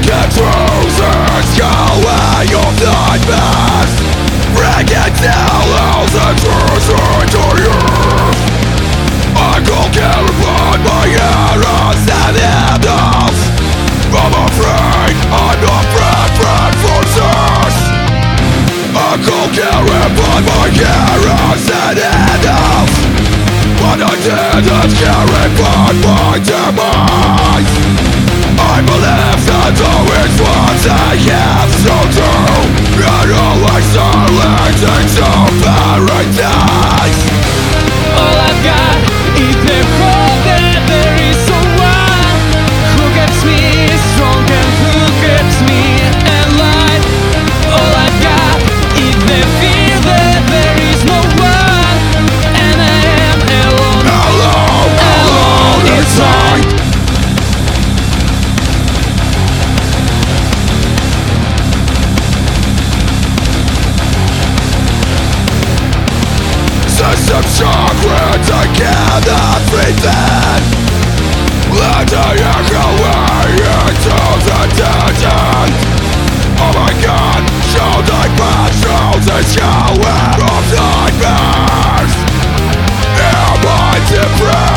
Get through this gallery of nightmares. Break it down, all the truth into you. I can't care about my errors and handles. I'm afraid, I'm not prepared for this. I can't care about my errors and handles. But I didn't care about my demise. I believe that always what I have to do. And always are leading to paradise. All I've got is the hope that there is someone who gets me strong and who keeps me alive. All I've got is the fear that there is no one, and I am alone, alone inside. System shock when I cannot pretend. Let I echo away into the dead end. Oh my God, should I pass through the shower of nightmares? Am I depressed?